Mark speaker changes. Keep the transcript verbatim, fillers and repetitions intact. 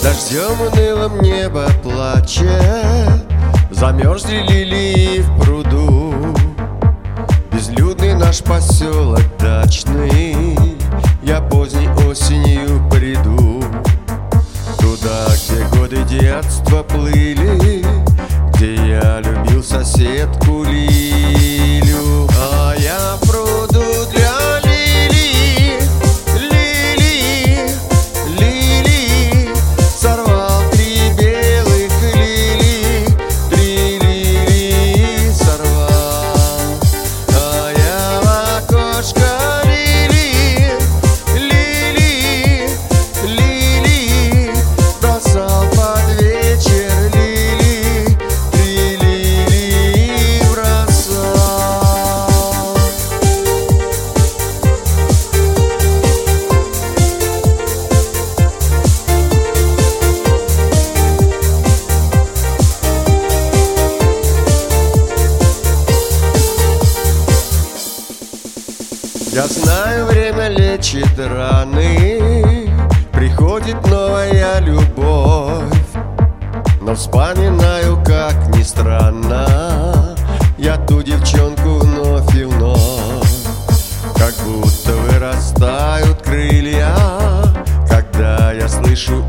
Speaker 1: Дождем унылым небо плачет, замерзли лилии в пруду. Безлюдный наш поселок дачный, я поздней осенью приду. Туда, где годы детства плыли, где я любил соседку Лилю. А я в пруду для лилии, лилии, лилии сорвал три белых лилии, три лилии сорвал. А я в окошко лилии, лилии, лилии бросал под вечер лилии, три лилии бросал. Я знаю, время лечит раны, приходит новая любовь. Но вспоминаю, как ни странно, я ту девчонку вновь и вновь. Как будто вырастают крылья, когда я слышу